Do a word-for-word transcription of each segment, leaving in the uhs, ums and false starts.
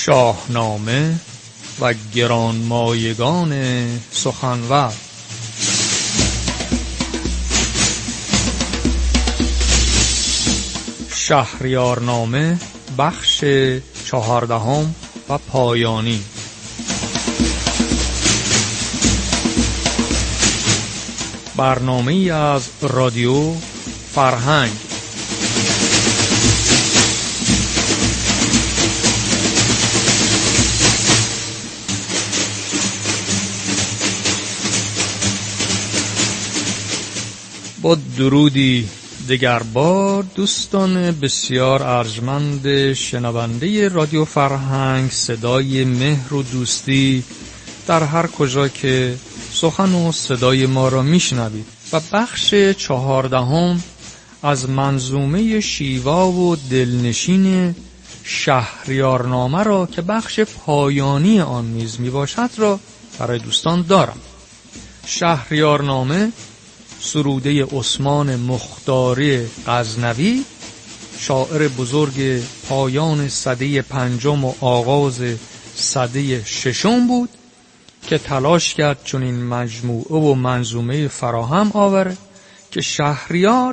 شاهنامه و گرانمایگان سخنور. شهریارنامه بخش چهاردهم و پایانی. برنامه‌ای از رادیو فرهنگ. با درودی دگر بار دوستان بسیار ارجمند شنونده رادیو فرهنگ، صدای مهر و دوستی در هر کجا که سخن و صدای ما را میشنوید، و بخش چهاردهم از منظومه شیوا و دلنشین شهریارنامه را که بخش پایانی آن نیز میباشد را برای دوستان دارم. شهریارنامه سروده عثمان مختاری غزنوی، شاعر بزرگ پایان سده پنجم و آغاز سده ششم بود که تلاش کرد چون این مجموعه و منظومه فراهم آوره که شهریار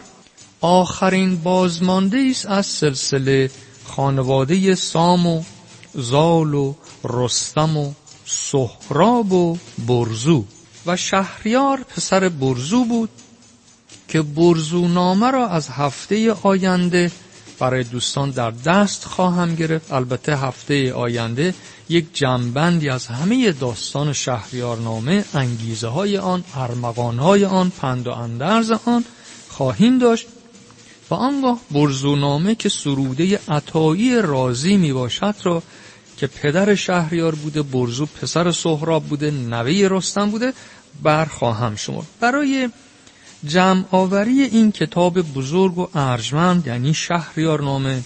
آخرین بازمانده است از سلسله خانواده سام و زال و رستم و سهراب و برزو، و شهریار پسر برزو بود که برزو نامه را از هفته آینده برای دوستان در دست خواهم گرفت. البته هفته آینده یک جمع‌بندی از همه داستان شهریارنامه، انگیزه های آن، ارمغان های آن، پند و اندرز آن خواهیم داشت. و آنگاه برزو نامه که سروده عطایی رازی می باشد را که پدر شهریار بوده، برزو پسر سهراب بوده، نوه رستم بوده، برخواهم شمرد. برای جمع آوری این کتاب بزرگ و ارجمند یعنی شهریارنامه،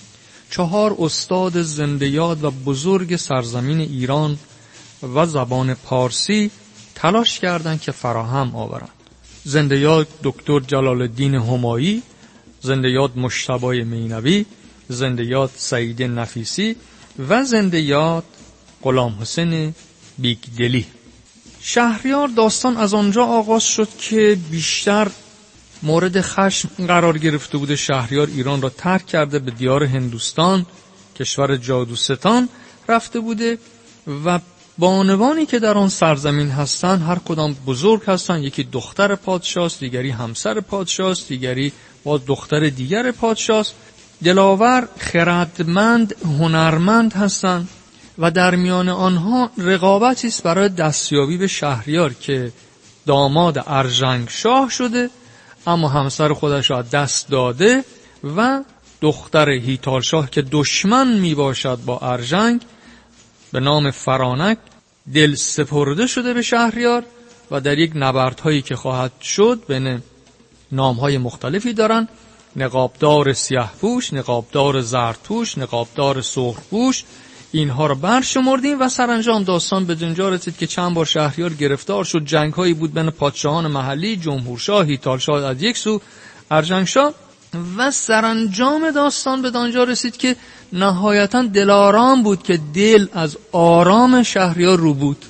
چهار استاد زنده یاد و بزرگ سرزمین ایران و زبان پارسی تلاش کردند که فراهم آورند. زنده یاد دکتر جلال الدین همایی، زنده یاد مجتبی مینوی، زنده یاد سعید نفیسی و زنده یاد غلام حسین بیگدلی. شهریار داستان از آنجا آغاز شد که بیشتر مورد خشم قرار گرفته بوده. شهریار ایران را ترک کرده، به دیار هندوستان، کشور جادوستان رفته بوده و بانوانی که در آن سرزمین هستن هر کدام بزرگ هستن. یکی دختر پادشاست، دیگری همسر پادشاست، دیگری با دختر دیگر پادشاست. دلاور، خردمند، هنرمند هستند و در میان آنها رقابتی است برای دستیابی به شهریار که داماد ارژنگ شاه شده اما همسر خودش را دست داده و دختر هیتال شاه که دشمن می باشد با ارژنگ به نام فرانک دل سپرده شده به شهریار و در یک نبردهایی که خواهد شد بین نامهای مختلفی دارن: نقابدار سیاه‌پوش، نقابدار زردپوش، نقابدار سرخپوش. اینها رو برشمردیم و سرانجام داستان به جنجا رسید که چند بار شهریار گرفتار شد. جنگ‌هایی بود بین پادشاهان محلی، جمهورشاه، هیتالشاه از یک سو، ارجنگشاه، و سرانجام داستان به آنجا رسید که نهایتاً دلارام بود که دل از آرام شهریار رو بود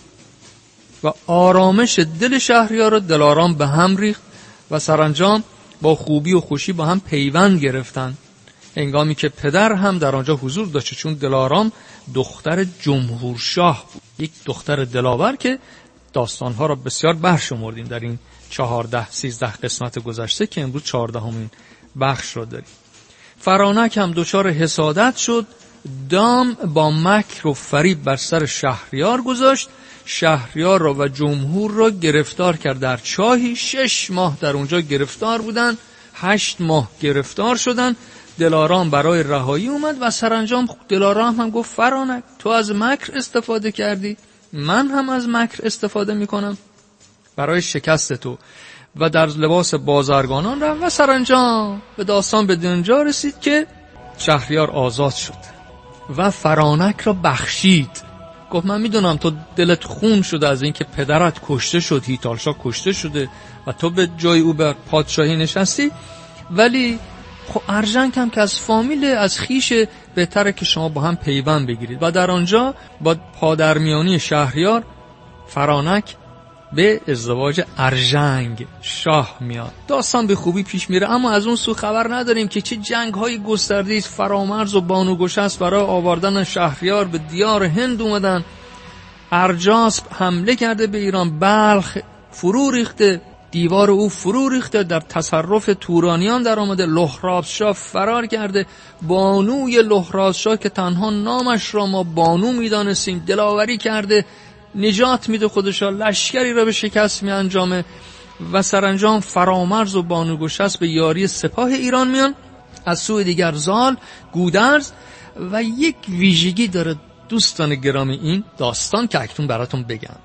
و آرامش دل شهریار و دلارام به هم ریخت و سرانجام با خوبی و خوشی با هم پیوند گرفتن، هنگامی که پدر هم در آنجا حضور داشت، چون دلارام دختر جمهورشاه بود، یک دختر دلاور که داستانها را بسیار برشمردیم در این چهارده سیزده قسمت گذشته که امروز چهاردهمین بخش را داریم. فرانک هم دچار حسادت شد، دام با مکر و فریب بر سر شهریار گذاشت، شهریار را و جمهور را گرفتار کرد در چاهی. شش ماه در اونجا گرفتار بودن، هشت ماه گرفتار شدن. دلارام برای رهایی اومد و سرانجام دلارام هم گفت فرانک تو از مکر استفاده کردی، من هم از مکر استفاده میکنم برای شکست تو، و در لباس بازرگانان رفت و سرانجام به داستان به دنجا رسید که شهریار آزاد شد و فرانک را بخشید. گفت من میدونم تو دلت خون شده از این که پدرت کشته شد، هیتالشاه کشته شده و تو به جای او بر پادشاهی نشستی، ولی خب ارژنگ هم که از فامیل، از خیش، بهتره که شما با هم پیوند بگیرید. و در آنجا با پادرمیانی شهریار فرانک به ازدواج ارژنگ شاه میاد. داستان به خوبی پیش میره، اما از اون سو خبر نداریم که چه جنگ های گسترده است فرامرز و بانوگشسپ برای آوردن شهریار به دیار هند اومدن. ارجاسپ حمله کرده به ایران، بلخ فرو ریخته، دیوار او فرو ریخته، در تصرف تورانیان در آمده. لهرازشاه فرار کرده. بانوی لهرازشاه که تنها نامش را ما بانو میدانستیم دلاوری کرده، نجات میده خودشا، لشکری را به شکست می انجامه و سرانجام فرامرز و بانوگشسپ به یاری سپاه ایران میان. از سوی دیگر زال، گودرز و یک ویژگی داره دوستان گرامی این داستان که اکنون براتون بگم.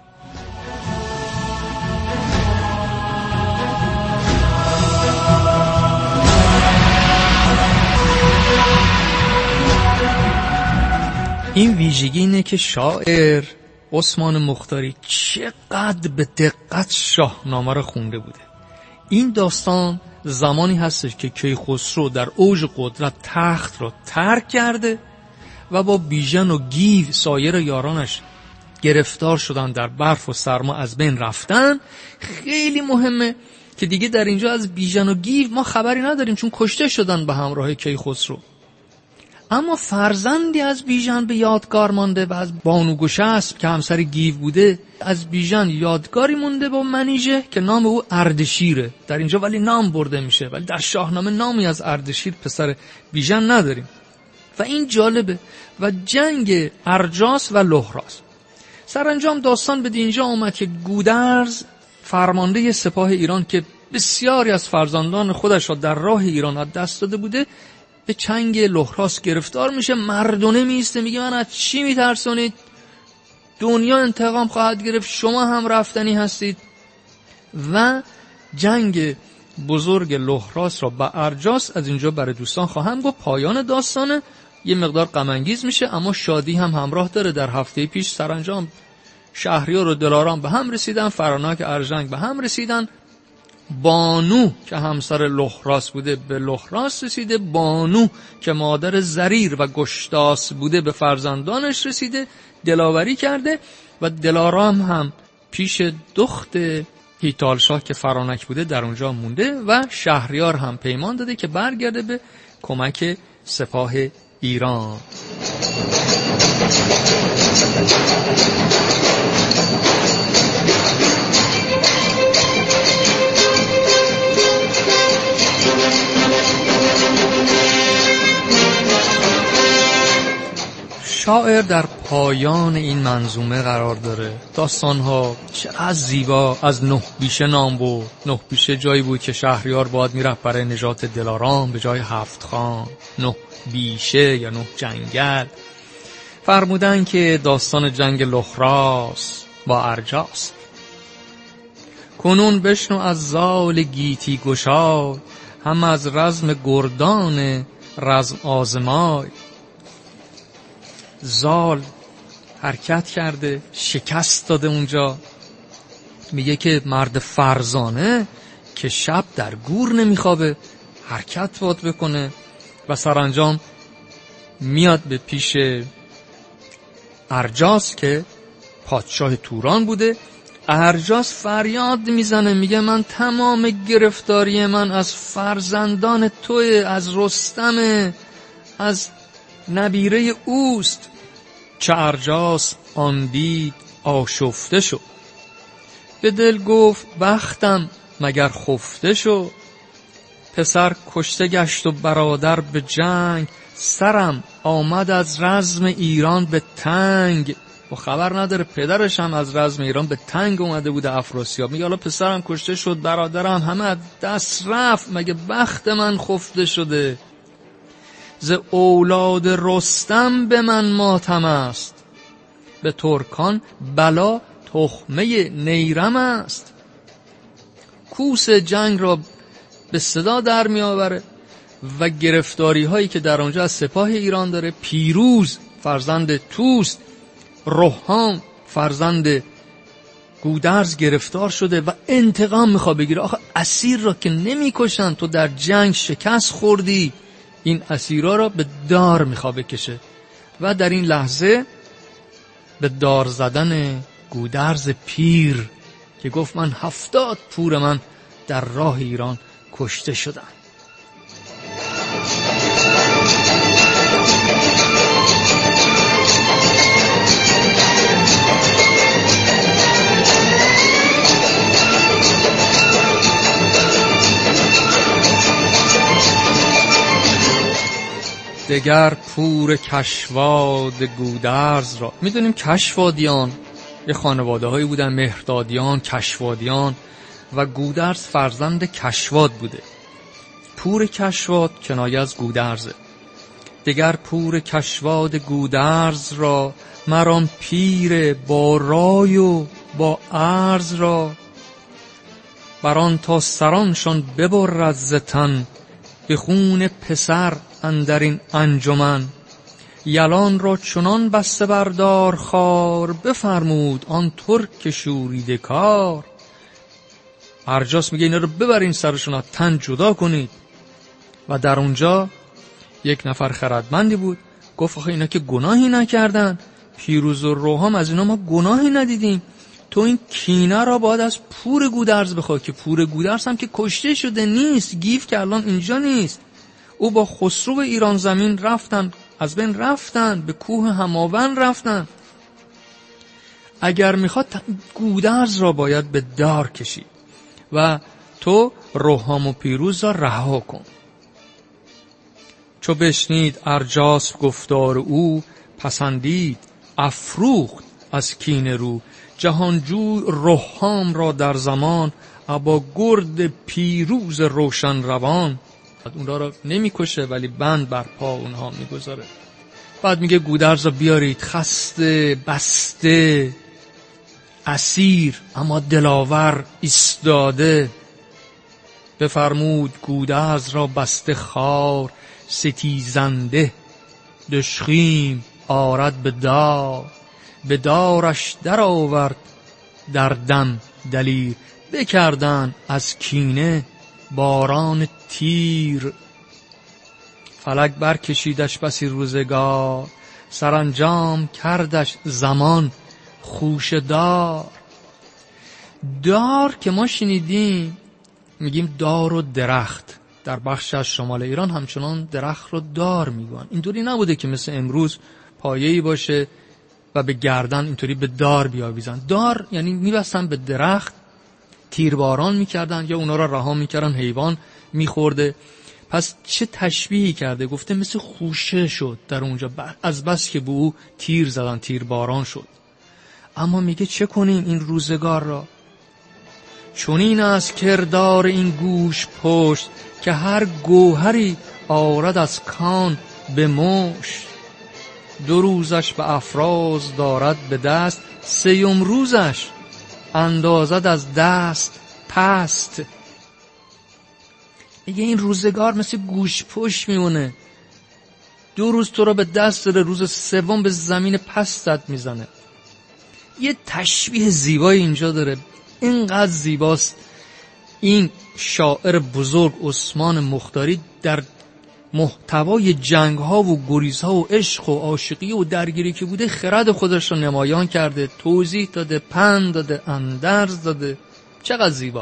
این ویژگی اینه که شاعر عثمان مختاری چقدر به دقت شاهنامه رو خونده بوده. این داستان زمانی هستش که کیخسرو در اوج قدرت تخت رو ترک کرده و با بیژن و گیو سایر یارانش گرفتار شدن، در برف و سرما از بین رفتن. خیلی مهمه که دیگه در اینجا از بیژن و گیو ما خبری نداریم چون کشته شدن به همراه کیخسرو، اما فرزندی از بیژن به یادگار مانده و از بانوگشسپ که همسر گیو بوده از بیژن یادگاری مونده با منیژه که نام او اردشیره. در اینجا ولی نام برده میشه، ولی در شاهنامه نامی از اردشیر پسر بیژن نداریم و این جالبه. و جنگ ارجاس و لهراس سرانجام داستان به اینجا آمد که گودرز فرمانده سپاه ایران که بسیاری از فرزندان خودش را در راه ایران از دست داده بوده به چنگ لهراس گرفتار میشه. مردونه میسته، میگه من از چی میترسونید؟ دنیا انتقام خواهد گرفت، شما هم رفتنی هستید. و جنگ بزرگ لهراس را با ارجاس از اینجا برای دوستان خواهم گفت. پایان داستانه یه مقدار غم انگیز میشه اما شادی هم همراه داره. در هفته پیش سرانجام شهریار و دلارام به هم رسیدن، فرانک ارژنگ به هم رسیدن. بانو که همسر لهراس بوده به لهراس رسیده، بانو که مادر زریر و گشتاس بوده به فرزندانش رسیده، دلاوری کرده. و دلارام هم پیش دخت هیتالشاه که فرانک بوده در اونجا مونده و شهریار هم پیمان داده که برگرده به کمک سپاه ایران. شاعر در پایان این منظومه قرار داره. داستانها چقدر زیبا از نه بیشه نام بود. نه بیشه جایی بود که شهریار باید میرفت برای نجات دلارام به جای هفت خان. نه بیشه یا نه جنگل. فرمودن که داستان جنگ لهراس با ارجاس. کنون بشنو از زال گیتی گشای، هم از رزم گردان رزم آزمای. زال حرکت کرده، شکست داده اونجا. میگه که مرد فرزانه که شب در گور نمیخوابه حرکت باید بکنه و سرانجام میاد به پیش ارجاس که پادشاه توران بوده. ارجاس فریاد میزنه، میگه من تمام گرفتاری من از فرزندان توی، از رستم، از نبیره اوست. چه ارجاس آن دید آشفته شد، به دل گفت بختم مگر خفته شد. پسر کشته گشت و برادر به جنگ، سرم آمد از رزم ایران به تنگ. و خبر نداره پدرش هم از رزم ایران به تنگ اومده بوده افراسیاب. میگه حالا پسرم کشته شد، برادرم همه دست رفت، مگه بخت من خفته شده. ز اولاد رستم به من ماتم است، به ترکان بلا تخمه نیرم است. کوس جنگ را به صدا در می آوره و گرفتاری هایی که در آنجا از سپاه ایران داره. پیروز فرزند توست، روحام فرزند گودرز گرفتار شده و انتقام میخواد بگیره. آخه اسیر را که نمیکشن، تو در جنگ شکست خوردی، این اسیرا را به دار میخواد بکشه. و در این لحظه به دار زدن گودرز پیر که گفت من هفتاد پور من در راه ایران کشته شدن. دگر پور کشواد گودرز را، میدونیم کشوادیان یه خانواده هایی بودن، مهردادیان، کشوادیان، و گودرز فرزند کشواد بوده. پور کشواد کنایه از گودرزه. دگر پور کشواد گودرز را، مران پیر با رای و با عرض را، بران تا سرانشان ببرد ز تن، به خون پسر اندرین انجمن. یلان را چنان بسته بردار خار، بفرمود آن ترک شوریده کار. ارجاس میگه اینا رو ببرین سرشون از تن جدا کنید. و در اونجا یک نفر خردمندی بود، گفت آخه اینا که گناهی نکردن، پیروز و روحام از اینا ما گناهی ندیدیم، تو این کینه را باید از پور گودرز بخواه، که پور گودرز هم که کشته شده نیست، گیف که الان اینجا نیست، او با خسرو ایران زمین رفتن، از بین رفتن، به کوه هماون رفتن. اگر میخواد گودرز را باید به دار کشی و تو روحام و پیروز را رها کن. چو بشنید ارجاس گفتار او، پسندید افروخت از کینه رو. جهانجوی روحام را در زمان، ابا گرد پیروز روشن روان. اونها را نمیکشه ولی بند بر پا اونها میگذاره. بعد میگه گودرز را بیارید، خسته بسته اسیر اما دلاور ایستاده. بفرمود گودرز را بسته خار، ستیزنده دشخیم آرد به دار. به دارش در آورد در دم دلیر، بکردن از کینه باران تیر. فلک برکشیدش بسی روزگار، سرانجام کردش زمان خوشه دار. دار که ما شنیدیم میگیم دار و درخت، در بخش از شمال ایران همچنان درخت رو دار میگن. اینطوری نبوده که مثل امروز پایه‌ای باشه و به گردن اینطوری به دار بیاویزن. دار یعنی میبستن به درخت، تیرباران میکردن یا اونا را رها میکردن، حیوان میخورده. پس چه تشبیهی کرده؟ گفته مثل خوشه شد در اونجا، از بس که به او تیر زدن، تیرباران شد. اما میگه چه کنیم این روزگار را؟ چون این از کردار این گوش پشت، که هر گوهری آرد از کان به مشت. دو روزش به افراز دارد به دست، سیم روزش اندازد از دست پست. میگه این روزگار مثل گوش پشت میمونه، دو روز تو را به دست داره، روز سوم به زمین پستت میزنه. یه تشبیه زیبایی اینجا داره، اینقدر زیباست. این شاعر بزرگ عثمان مختاری در محتوای جنگ ها و گریز ها و عشق و عاشقی و درگیری که بوده خرد خودش رو نمایان کرده، توضیح داده، پند داده، اندرز داده. چقدر زیبا.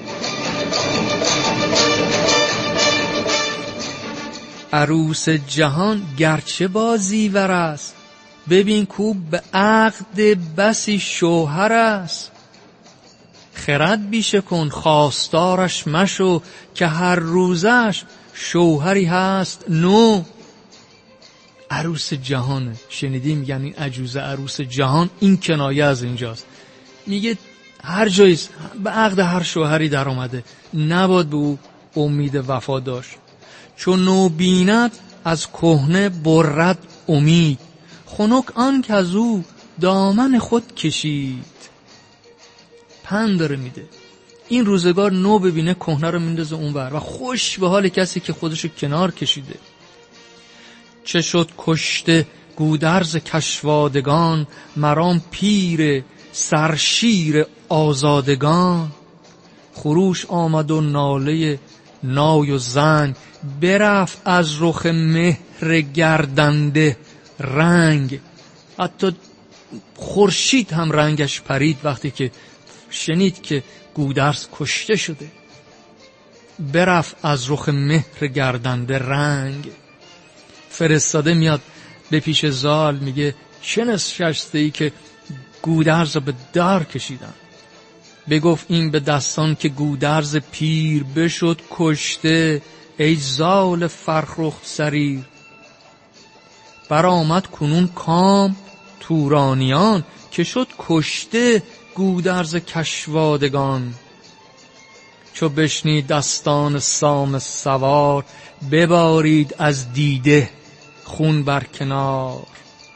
عروس جهان گرچه بازیور است، ببین کو به عقد بسی شوهر است. خرد بیشه کن خواستارش مشو، که هر روزش شوهری هست نو. عروس جهانه، شنیدیم میگن این عجوزه عروس جهان، این کنایه از اینجاست. میگه هر جایی به عقد هر شوهری در آمده، نباید به او امید وفا داشت. چون نو بیند از کهنه برد امید، خنک آن که از او دامن خود کشید. پند داره میده، این روزگار نو ببینه کهنه رو میندازه اونور و خوش به حال کسی که خودشو کنار کشیده. چه شد کشته گودرز کشوادگان، مرام پیر سرشیر آزادگان. خروش آمد و ناله نای و زنگ، برفت از رخ مهر گردنده رنگ. حتی خورشید هم رنگش پرید وقتی که شنید که گودرز کشته شده. برفت از رخ مهر گردنده رنگ. فرستاده میاد به پیش زال، میگه چه نشسته ای که گودرز رو به دار کشیدن؟ بگفت این به دستان که گودرز پیر بشد کشته، ای زال فرخ سریر. برآمد کنون کام تورانیان، که شد کشته گودرز کشوادگان. چو بشنید دستان سام سوار، ببارید از دیده خون بر کنار.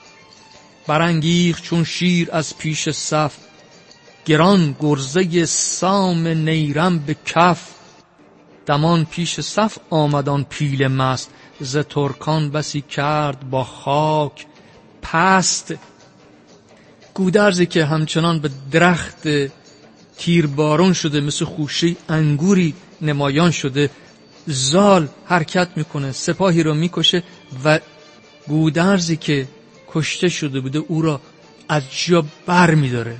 برانگیخت چون شیر از پیش صف، گران گرزه سام نیرم به کف. دمان پیش صف آمدان پیل مست، ز ترکان بسی کرد با خاک پست. گودرزی که همچنان به درخت تیربارون شده، مثل خوشه انگوری نمایان شده، زال حرکت میکنه، سپاهی رو میکشه و گودرزی که کشته شده بوده او را از جا بر میداره.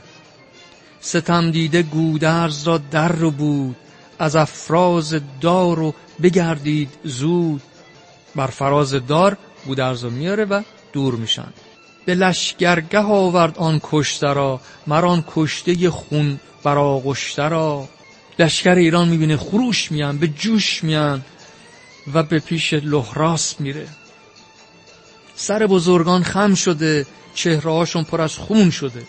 ستم دیده گودرز را در رو بود، از افراز دار رو بگردید زود. بر فراز دار گودرز رو میاره و دور میشن. به لشگرگه آورد آن کشته را، مران کشته خون برآغشته را. لشکر ایران میبینه خروش میان، به جوش میان و به پیش لهراس میره. سر بزرگان خم شده، چهره هاشون پر از خون شده.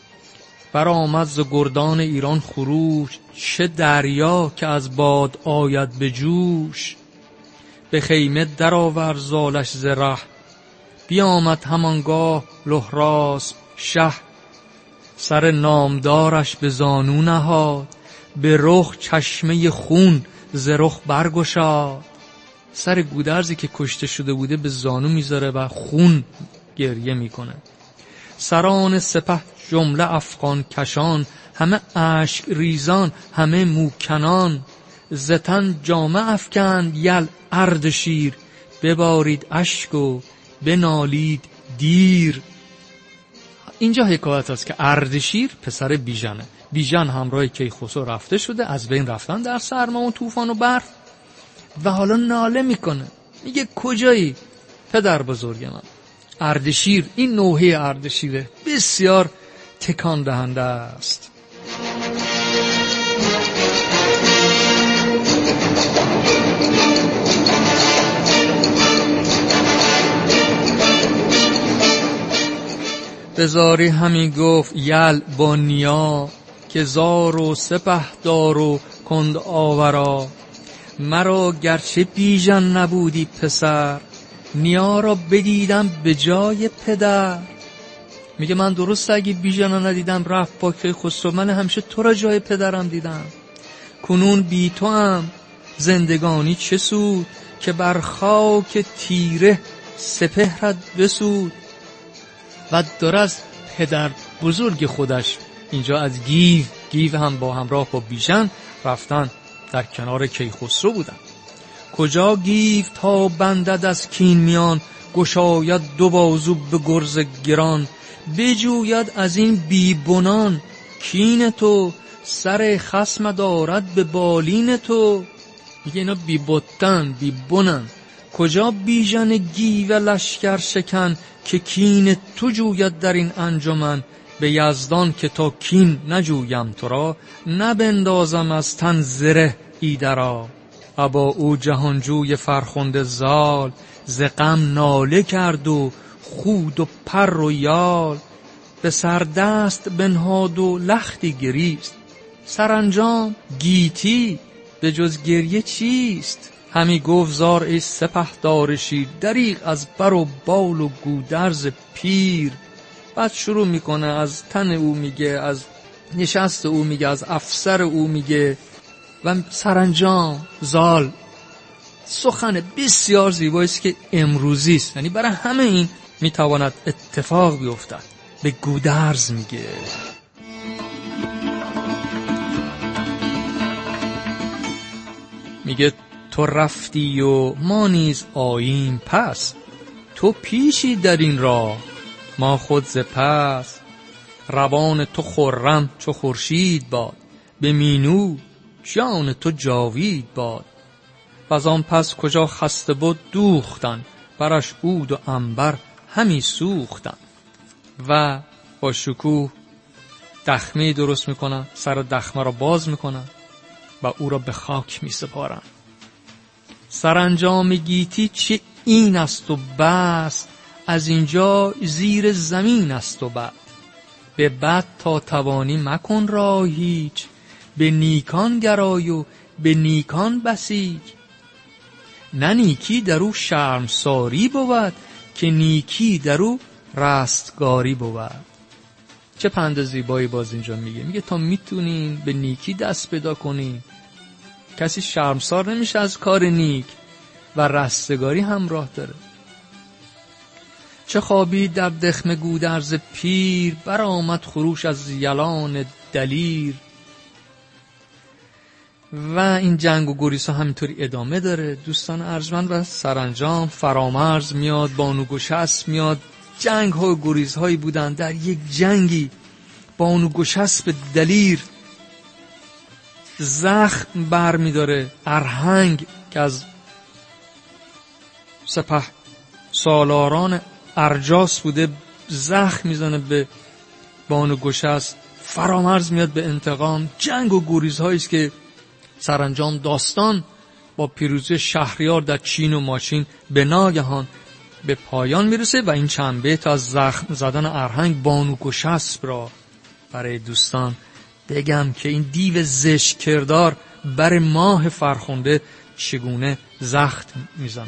برآمد ز گردان ایران خروش، چه دریا که از باد آید به جوش. به خیمه در آورد زالش ز ره، بیامد همانگاه لهراس شه. سر نامدارش به زانو نهاد، به رخ چشمه خون ز رخ برگشاد. سر گودرزی که کشته شده بوده به زانو میذاره و خون گریه میکنه. سران سپه جمله افغان کشان، همه اشک ریزان همه موکنان. زتن جامه افکند یل اردشیر، ببارید اشک و بنالید دیر. اینجا حکایت است که اردشیر پسر بیژنه. بیژن همراه کیخسرو رفته شده، از بین رفتن در سرما و طوفان و برف و حالا ناله میکنه، میگه کجایی پدر بزرگ من؟ اردشیر، این نوحه اردشیره، بسیار تکان دهنده است. بزاری همی گفت یل با نیا، که زار و سپه دار و کند آورا. مرا گرچه بیژن نبودی پسر، نیا را بدیدم به جای پدر. میگه من درست اگه بیژن ندیدم رفت با کیخسرو، من همیشه تو را جای پدرم دیدم. کنون بی تو هم زندگانی چه سود، که بر خاک تیره سپهرت بسود. و داره از پدر بزرگ خودش اینجا از گیو، گیو هم با همراه با بیژن رفتن در کنار کیخسرو بودن. کجا گیو تا بندد از کین میان، گشاید دو بازو به گرز گران. بجوید از این بیبنان کین تو، سر خصم دارد به بالین تو. میگه اینا بیبتن بیبنن. کجا بیژن گیو لشکر شکن، که کین تو جوید در این انجمن. به یزدان که تا کین نجویم تو را، نبندازم از تن زره ایدرا. ابا او جهانجوی فرخنده زال، ز غم ناله کرد و خود و پر و یال. به سردست بنهاد و لختی گریست، سرانجام گیتی به جز گریه چیست. همی گفت زار ای سپهدار شیر، دریغ از بر و بال و گودرز پیر. بعد شروع میکنه از تن او میگه، از نشست او میگه، از افسر او میگه و سرانجام زال سخن بسیار زیبایی است که امروزی است، یعنی برای همه این میتواند اتفاق بیفتد. به گودرز میگه میگه تو رفتی و ما نیز آییم پس، تو پیشی در این راه ما خود ز پس. روان تو خرم چو خورشید باد، به مینو جان تو جاوید باد. و آن پس کجا خسته بود دوختن، برش عود و عنبر همی سوختن. و با شکوه دخمه درست میکنن، سر دخمه را باز میکنن و او را به خاک میسپارن. سرانجام گیتی چه این است و بس، از اینجا زیر زمین است و بس. به بد تا توانی مکن را هیچ، به نیکان گرای و به نیکان بسیج. نه نیکی در او شرمساری بود، که نیکی در او رستگاری بود. چه پند زیبایی باز اینجا میگه. میگه تا میتونین به نیکی دست پیدا کنین، کسی شرمسار نمیشه از کار نیک و رستگاری همراه داره. چه خوابی در دخم گودرز پیر، برآمد خروش از یلان دلیر. و این جنگ و گریز ها همینطوری ادامه داره دوستان ارجمند. و سرانجام فرامرز میاد، بانو گشسپ میاد. جنگ ها و گریز هایی بودن. در یک جنگی بانو گشسپ دلیر زخم بر میداره، ارهنگ که از سپه سالاران ارجاس بوده زخم میزنه به بانو گشسپ. فرامرز میاد به انتقام. جنگ و گریزهایی است که سرانجام داستان با پیروزی شهریار در چین و ماچین به ناگهان به پایان میرسه. و این چند بیت از زخم زدن ارهنگ بانو گشسپ را برای دوستان بگم که این دیو زشت کردار بر ماه فرخنده چگونه زخم میزنه.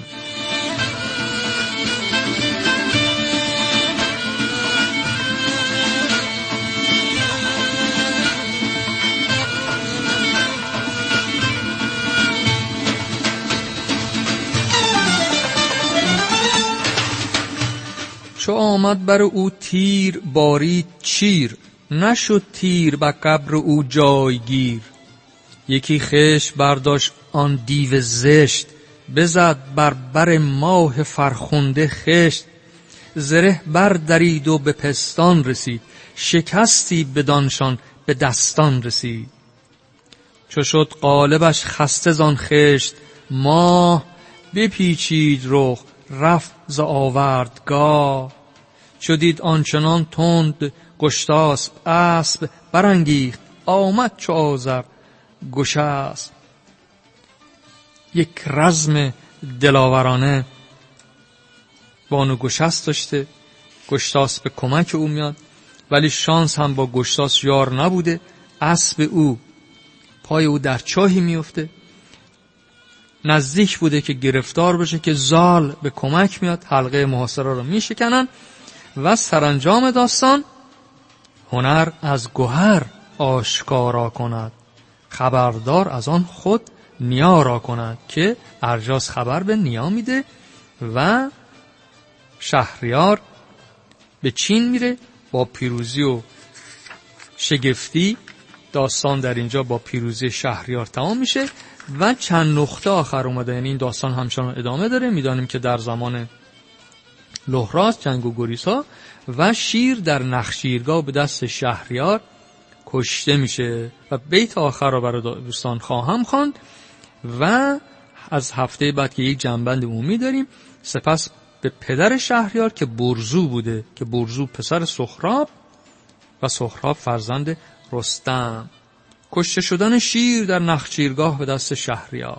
چو آمد بر او تیر بارید چیر، نشد تیر به قبر او جایگیر. یکی خشت برداشت آن دیو زشت، بزد بر بر ماه فرخنده خشت. زره بر درید و به پستان رسید، شکستی بدانشان به دستان رسید. چو شد قالبش خسته زان خشت ماه، بپیچید رخ رفت ز آوردگاه. چو دید آنچنان تند گشتاسپ اسب، برانگیخت آمد چو آذر گشسپ. یک رزم دلاورانه بانو گشسپ داشته. گشتاسپ به کمک او میاد، ولی شانس هم با گشتاسپ یار نبوده. اسب او پای او در چاهی میفته، نزدیک بوده که گرفتار بشه که زال به کمک میاد، حلقه محاصره رو میشکنن. و سرانجام داستان هنر از گوهر آشکارا کند، خبردار از آن خود نیا را کند. که ارجاس خبر به نیا میده و شهریار به چین میره با پیروزی و شگفتی. داستان در اینجا با پیروزی شهریار تمام میشه و چند نقطه آخر اومده. یعنی این داستان همچنان ادامه داره. میدانیم که در زمان لهراس جنگ و گریزها و شیر در نخشیرگاه به دست شهریار کشته میشه. و بیت آخر رو برای دوستان خواهم خواند و از هفته بعد که یک جنبند عمومی داریم. سپس به پدر شهریار که برزو بوده، که برزو پسر سهراب و سهراب فرزند رستم. کشته شدن شیر در نخچیرگاه به دست شهریار.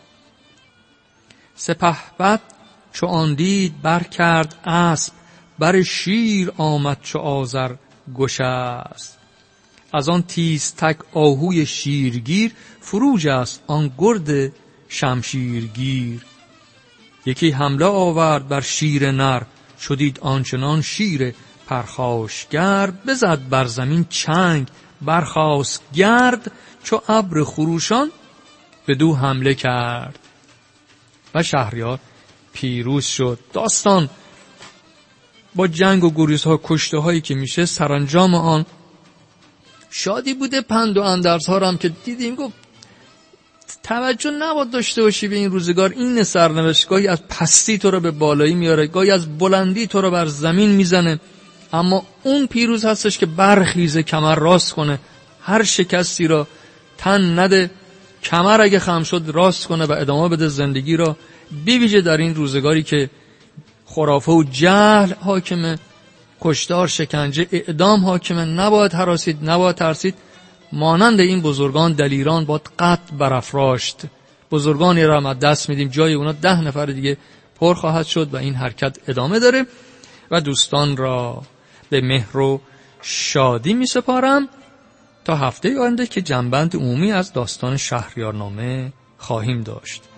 سپهبد چو آن دید بر کرد اسب، بر شیر آمد چو آذر گشسپ. از آن تیز تک آهوی شیرگیر، فروج است آن گرد شمشیرگیر. یکی حمله آورد بر شیر نر، چو دید آنچنان شیر پرخاشگر. بزد بر زمین چنگ برخاست گرد، چو ابر خروشان بدو حمله کرد. و شهریار پیروز شد. داستان با جنگ و گریزها کشته هایی که میشه، سرانجام آن شادی بوده. پند و اندرزها هم که دیدیم گفت توجه نباید داشته باشی به این روزگار. این سرنوشت گاهی از پستی تو رو به بالایی میاره، گاهی از بلندی تو رو بر زمین میزنه، اما اون پیروز هستش که برخیزه، کمر راست کنه، هر شکستی را تن نده، کمر اگه خم شد راست کنه و ادامه بده زندگی را. بویژه در این روزگاری که خرافه و جهل حاکمه، کشتار، شکنجه، اعدام حاکمه، نباید هراسید، نباید ترسید. مانند این بزرگان دلیران باید قطع برافراشت. بزرگانی را هم دست میدیم، جای اونا ده نفر دیگه پر خواهد شد و این حرکت ادامه داره. و دوستان را به مهر و شادی می سپارم تا هفته آینده که جنبند عمومی از داستان شهریارنامه خواهیم داشت.